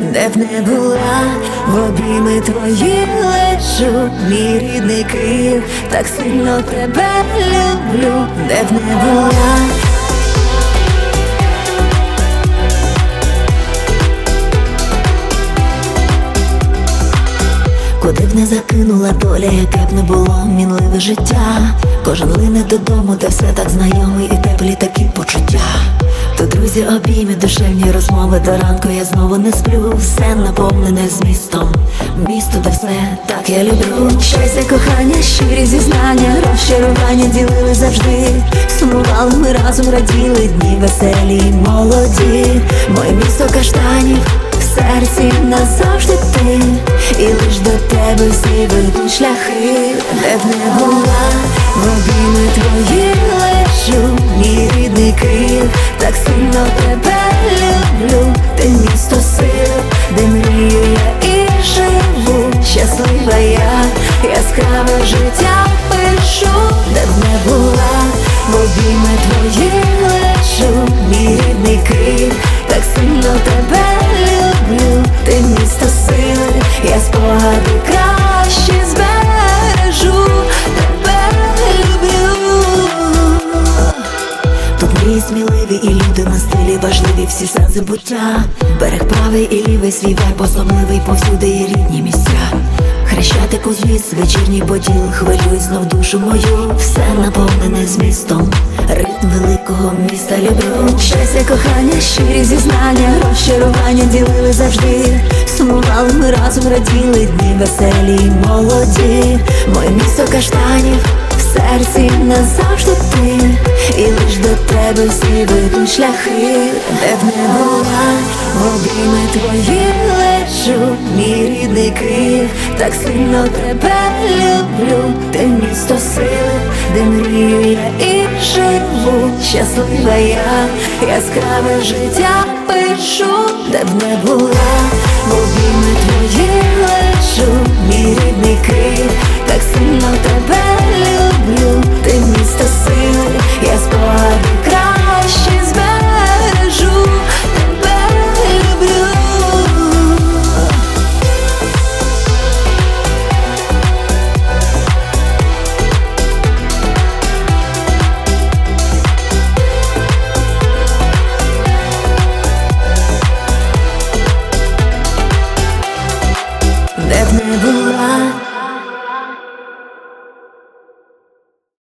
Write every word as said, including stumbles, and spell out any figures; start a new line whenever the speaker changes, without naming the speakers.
де б не була, в обійми твої лежу, мій рідний Київ, так сильно тебе люблю, де б не була. Куди б не закинула доля, яке б не було мінливе життя, кожен лине додому, де все так знайоме і теплі такі почуття. То друзі, обійми, душевні розмови, до ранку я знову не сплю. Все наповнене змістом, місто, де все так я люблю. Щастя, кохання, щирі зізнання, розчарування ділили завжди. Сумували ми разом, раділи, дні веселі й молоді. Моє місто каштанів, в серці назавжди ти, і лиш до тебе всі ведуть шляхи. Де б не була, в обійми твої лежу, мій рідний Київ, так сильно тебе люблю. Ти місто сил, де мрію я і живу. Щаслива я, яскраве життя пишу. Де б не була, в обійми твої лежу, мій рідний Київ, так сильно тебе люблю. Ти місто сили, я спогади краще збережу. Тебе люблю. Тут мрії сміливі і люди на стилі важливі, всі сенси буття. Берег правий і лівий, свій вайб особливий, повсюди є рідні місця. Хрещатик узвіз, вечірній поділ, хвилюй знов душу мою. Все наповнене змістом, ритм великого міста люблю. Щастя, кохання, щирі зізнання, розчарування ділили завжди. Сумували ми разом, раділи, дні веселі й молоді. Моє місто каштанів, в серці назавжди ти, і лиш до тебе всі ведуть шляхи. Де б не була, в обійми твої лежу, мій рідний Київ, так сильно тебе люблю. Ти місто сили, де мрію я і живу. Щаслива я, яскраве життя пишу. Де б не була, в обійми твої лежу, мій рідний Київ, так сильно тебе люблю. Ти місто сили,